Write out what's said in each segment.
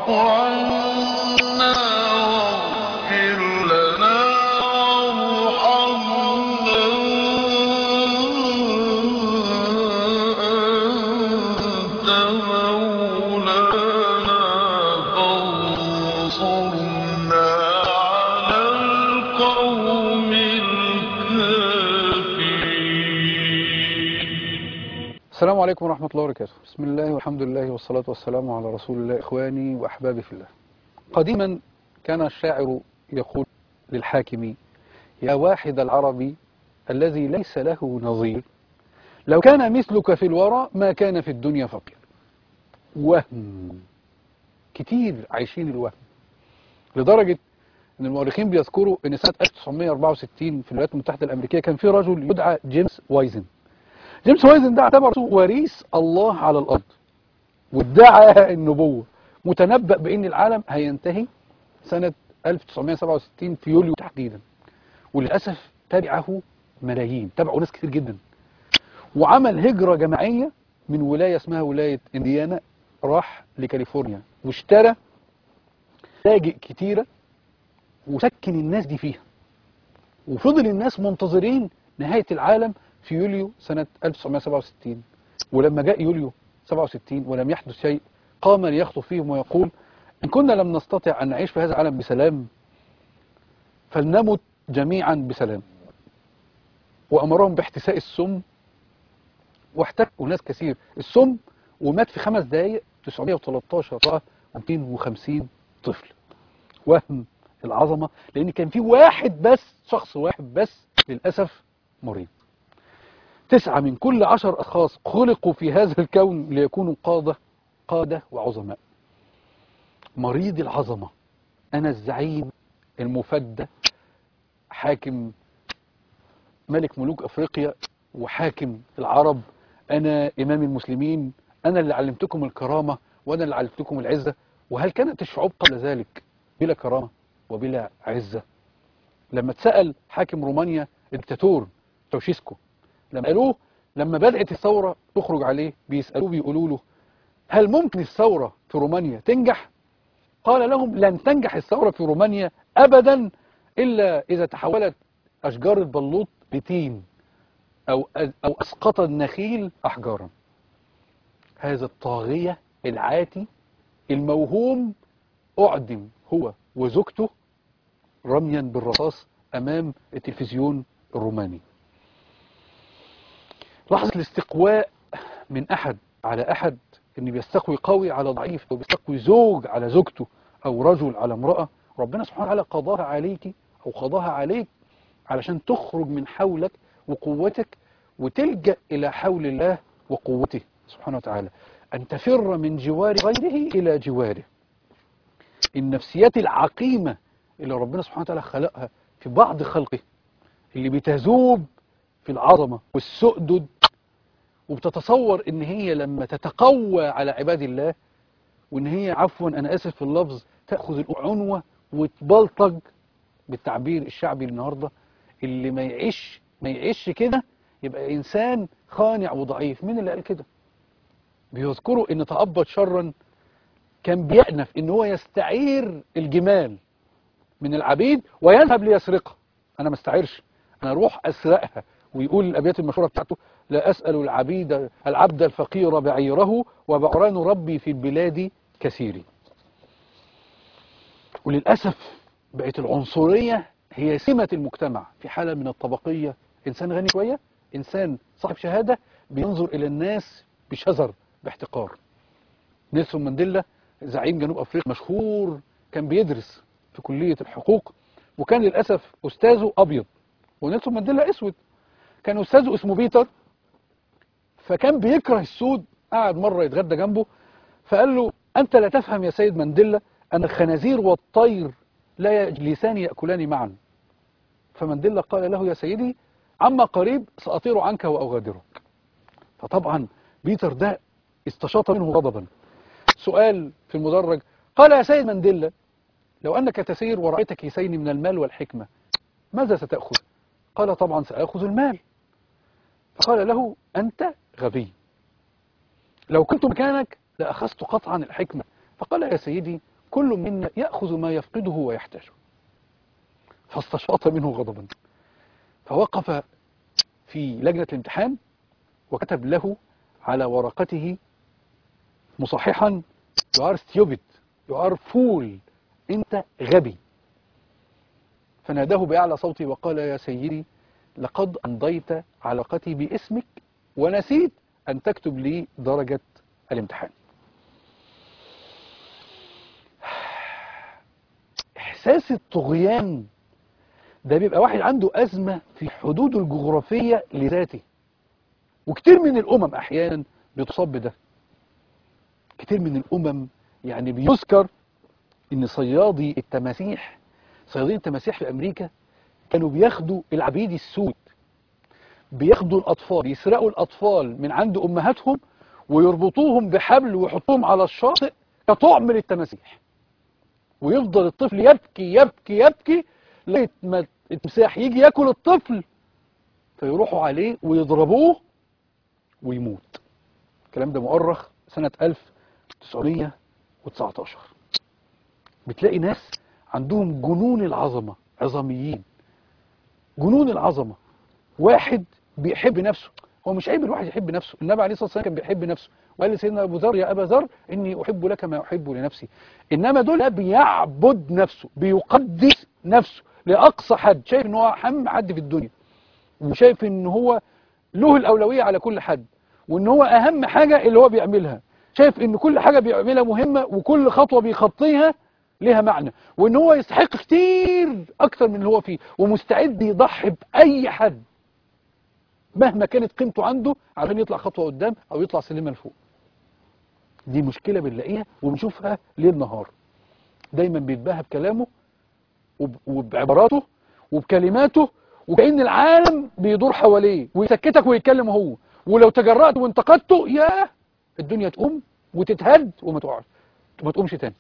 عنا واغفر لنا وارحمنا أنت مولانا فانصرنا على القوم الكافرين. السلام عليكم ورحمة الله وبركاته. بسم الله والحمد لله والصلاة والسلام على رسول الله. إخواني وأحبابي في الله، قديما كان الشاعر يقول للحاكم: يا واحد العرب الذي ليس له نظير، لو كان مثلك في الورى ما كان في الدنيا فقير. وهم كتير عايشين الوهم، لدرجة ان المؤرخين بيذكروا ان سنة 1964 في الولايات المتحدة الأمريكية كان في رجل يدعى جيمس وايزن. جيمس وايزن ده اعتبر وريث الله على الأرض، وادعى النبوة، متنبأ بأن العالم هينتهي سنة 1967 في يوليو تحديدا. وللأسف تبعه ملايين، تبعه ناس كتير جدا، وعمل هجرة جماعية من ولاية اسمها ولاية إنديانا، راح لكاليفورنيا واشترى لاجئ كتيرة وسكن الناس دي فيها، وفضل الناس منتظرين نهاية العالم في يوليو سنة 1967. ولما جاء يوليو 67 ولم يحدث شيء، قام ليخطب فيهم ويقول: إن كنا لم نستطع أن نعيش في هذا العالم بسلام فلنمت جميعا بسلام. وأمرهم باحتساء السم، واحتكوا ناس كثير السم، ومات في 5 دقائق 913 امرأة و250 طفل. وهم العظمة، لأن كان في واحد بس، شخص واحد بس للأسف مريض. 9 من كل 10 أشخاص خلقوا في هذا الكون ليكونوا قادة وعظماء. مريض العظمة، أنا الزعيم المفدى، حاكم ملك ملوك أفريقيا وحاكم العرب، أنا إمام المسلمين، أنا اللي علمتكم الكرامة وأنا اللي علمتكم العزة. وهل كانت الشعوب قبل ذلك بلا كرامة وبلا عزة؟ لما اتسأل حاكم رومانيا الدكتاتور توشيسكو، لما بدأت الثورة تخرج عليه، بيقولوا له: هل ممكن الثورة في رومانيا تنجح؟ قال لهم: لن تنجح الثورة في رومانيا أبدا إلا إذا تحولت أشجار البلوط لتين أو أسقط النخيل أحجارا. هذا الطاغية العاتي الموهوم أعدم هو وزوجته رميا بالرصاص أمام التلفزيون الروماني. لحظة الاستقواء من أحد على أحد، إن بيستقوي قوي على ضعيف، أو بيستقوي زوج على زوجته، أو رجل على امرأة، ربنا سبحانه وتعالى قضاها عليك أو قضاها عليك علشان تخرج من حولك وقوتك وتلجأ إلى حول الله وقوته سبحانه وتعالى، أن تفر من جوار غيره إلى جواره. النفسيات العقيمة اللي ربنا سبحانه وتعالى خلقها في بعض خلقه، اللي بتذوب في العظمة والسؤدد، وبتتصور ان هي لما تتقوى على عباد الله، وان هي عفوا انا اسف في اللفظ تأخذ العنوة وتبلطج بالتعبير الشعبي النهاردة. اللي ما يعيش كده يبقى انسان خانع وضعيف. مين اللي قال كده؟ بيذكروا ان تأبط شرا كان بيأنف ان هو يستعير الجمال من العبيد ويذهب ليسرقها. انا ما استعيرش، انا اروح اسرقها. ويقول الابيات المشهوره بتاعته: لا اسال العبد الفقير بعيره وبعران ربي في البلاد كثير. وللاسف بقت العنصريه هي سمه المجتمع، في حاله من الطبقيه. انسان غني شويه، انسان صاحب شهاده، بينظر الى الناس بشذر، باحتقار. نيلسون مانديلا زعيم جنوب افريقيا مشهور، كان بيدرس في كليه الحقوق، وكان للاسف استاذه ابيض ونيلسون مانديلا اسود. كان استاذه اسمه بيتر، فكان بيكره السود. قعد مره يتغدى جنبه، فقال له: انت لا تفهم يا سيد مانديلا ان الخنازير والطير لا يجلسان ياكلان معا. فمانديلا قال له: يا سيدي عما قريب ساطير عنك واغادرك. فطبعا بيتر ده استشاط منه غضبا. سؤال في المدرج، قال: يا سيد مانديلا، لو انك تسير ورأيت كيسين من المال والحكمة ماذا ستأخذ؟ قال: طبعا سأخذ المال. فقال له: أنت غبي، لو كنت مكانك لأخذت قطعا الحكمة. فقال: يا سيدي كل منا يأخذ ما يفقده ويحتاجه. فاستشاط منه غضبا، فوقف في لجنة الامتحان وكتب له على ورقته مصححا: You are stupid, you are fool، أنت غبي. فناداه بأعلى صوته وقال: يا سيدي، لقد أمضيت علاقتي باسمك ونسيت أن تكتب لي درجة الامتحان. إحساس الطغيان ده بيبقى واحد عنده أزمة في حدوده الجغرافية لذاته، وكتير من الأمم أحيانا بتصاب بده. كتير من الأمم يعني بيذكر إن صيادين التماسيح في أمريكا كانوا بياخدوا العبيد السود، بياخدوا الأطفال، يسرقوا الأطفال من عند أمهاتهم ويربطوهم بحبل ويحطوهم على الشاطئ كطعم للتماسيح، ويفضل الطفل يبكي يبكي يبكي لغاية ما التمساح يجي ياكل الطفل، فيروحوا عليه ويضربوه ويموت. الكلام ده مؤرخ سنة 1919. بتلاقي ناس عندهم جنون العظمة، عظميين، جنون العظمة. واحد بيحب نفسه، هو مش عيب الواحد يحب نفسه، النبي عليه الصلاة والسلام كان بيحب نفسه وقال لسيدنا أبو ذر: يا أبا ذر إني أحب لك ما أحب لنفسي. إنما دول بيعبد نفسه، بيقدس نفسه لأقصى حد، شايف إن هو أهم حد في الدنيا، وشايف إن هو له الأولوية على كل حد، وإن هو أهم حاجة اللي هو بيعملها، شايف إن كل حاجة بيعملها مهمة وكل خطوة بيخطيها لها معنى، وإن هو يستحق كتير أكتر من اللي هو فيه، ومستعد يضحي بأي حد مهما كانت قيمته عنده عشان يطلع خطوة قدام أو يطلع سلمة لفوق. دي مشكلة بنلاقيها وبنشوفها ليل نهار. دايما بيتباهى بكلامه وبعباراته وبكلماته، وكأن العالم بيدور حواليه ويسكتك ويتكلم هو، ولو تجرأت وانتقدته ياه الدنيا تقوم وتتهد وما تقعش، ما تقومش تاني.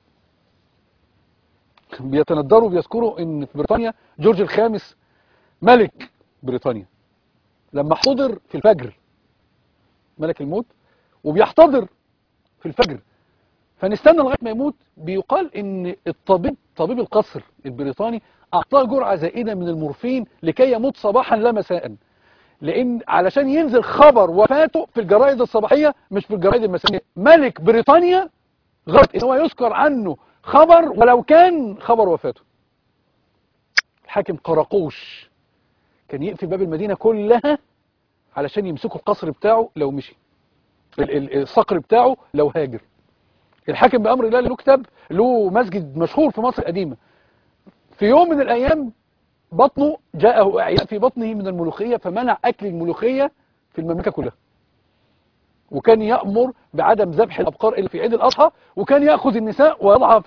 بيتندروا بيذكروا ان في بريطانيا جورج الخامس ملك بريطانيا لما حضر في الفجر، ملك الموت وبيحتضر في الفجر، فنستنى لغايه ما يموت. بيقال ان طبيب القصر البريطاني اعطاه جرعه زائده من المورفين لكي يموت صباحا لا مساء، لان علشان ينزل خبر وفاته في الجرائد الصباحيه مش في الجرائد المسائيه. ملك بريطانيا غلط ان هو يذكر عنه خبر ولو كان خبر وفاته. الحاكم قراقوش كان يقفل باب المدينه كلها علشان يمسكوا القصر بتاعه لو مشي، الصقر بتاعه لو هاجر. الحاكم بأمر الله له كتاب، له مسجد مشهور في مصر القديمة. في يوم من الأيام بطنه جاءه إعياء في بطنه من الملوخية، فمنع أكل الملوخية في المملكة كلها، وكان يأمر بعدم ذبح الأبقار إلا في عيد الأضحى، وكان يأخذ النساء ويضعها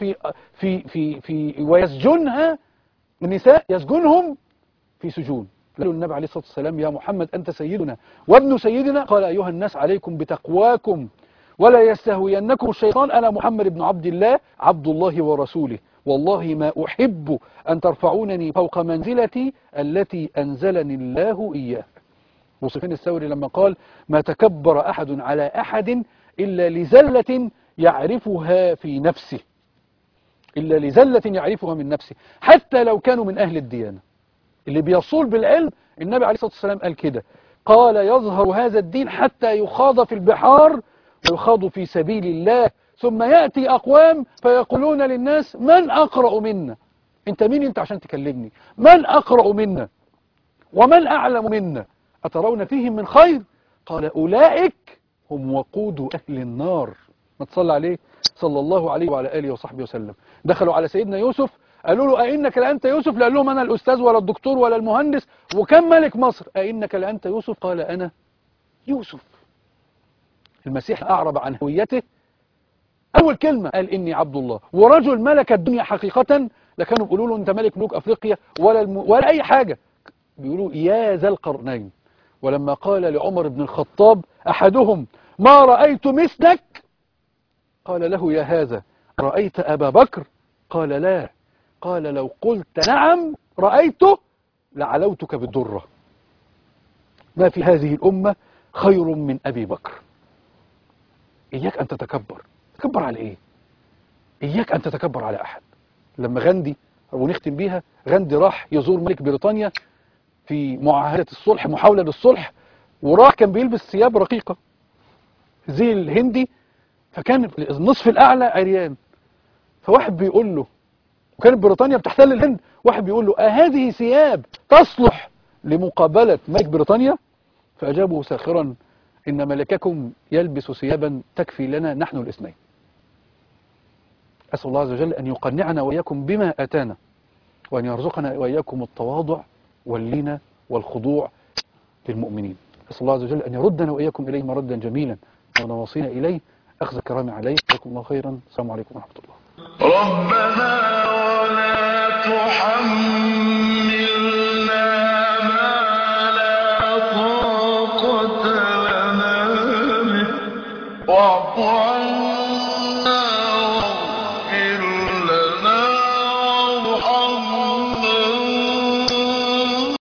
في ويسجنها، النساء يسجنهم في سجون. قالوا النبي عليه الصلاة والسلام: يا محمد أنت سيدنا وابن سيدنا. قال: أيها الناس عليكم بتقواكم ولا يستهوينكم الشيطان، أنا محمد بن عبد الله عبد الله ورسوله، والله ما أحب أن ترفعونني فوق منزلتي التي أنزلني الله إياه. وسفيان الثوري لما قال: ما تكبر أحد على أحد إلا لزلة يعرفها في نفسه، إلا لزلة يعرفها من نفسه، حتى لو كانوا من أهل الديانة. اللي بيصول بالعلم، النبي عليه الصلاة والسلام قال كده، قال: يظهر هذا الدين حتى يخاض في البحار ويخاض في سبيل الله، ثم يأتي أقوام فيقولون للناس: من أقرأ منا؟ أنت مين أنت عشان تكلمني؟ من أقرأ منا ومن أعلم منا؟ أترون فيهم من خير؟ قال: أولئك هم وقود أهل النار. ما تصلى عليه صلى الله عليه وعلى آله وصحبه وسلم. دخلوا على سيدنا يوسف قالوا له: أئنك لأنت يوسف؟ لا قال لهم: أنا الأستاذ ولا الدكتور ولا المهندس، وكم ملك مصر. أئنك لأنت يوسف؟ قال: أنا يوسف. المسيح أعرب عن هويته، أول كلمة قال: إني عبد الله. ورجل ملك الدنيا حقيقة، لا كانوا بيقولوا له أنت ملك ملوك أفريقيا ولا أي حاجة، بيقولوا يا ذا القرنين. ولما قال لعمر بن الخطاب أحدهم: ما رأيت مثلك، قال له: يا هذا رأيت أبا بكر؟ قال: لا. قال: لو قلت نعم رأيته لعلوتك بالدرة. ما في هذه الأمة خير من أبي بكر. إياك أن تتكبر. تكبر على إيه؟ إياك أن تتكبر على أحد. لما غاندي، ونختم بيها، غاندي راح يزور ملك بريطانيا في معاهدة الصلح، محاولة للصلح، وراح كان بيلبس ثياب رقيقة زي الهندي، فكان النصف الأعلى عريان. فواحد بيقول له، وكانت بريطانيا بتحتل الهند، واحد بيقول له أهذه ثياب تصلح لمقابلة ملك بريطانيا؟ فأجابه ساخرا: إن ملككم يلبس ثيابا تكفي لنا نحن الاثنين. أسأل الله عز وجل أن يقنعنا وإياكم بما آتانا، وأن يرزقنا وإياكم التواضع واللين والخضوع للمؤمنين. أسأل الله عز وجل أن يردنا وإياكم إليه مردا جميلا، ونواصينا إليه أخذ الكرام عليه. جزاكم الله خيرا. السلام عليكم ورحمة الله. ربنا ولا تحملنا ما لا طاقة لنا به واعف عنا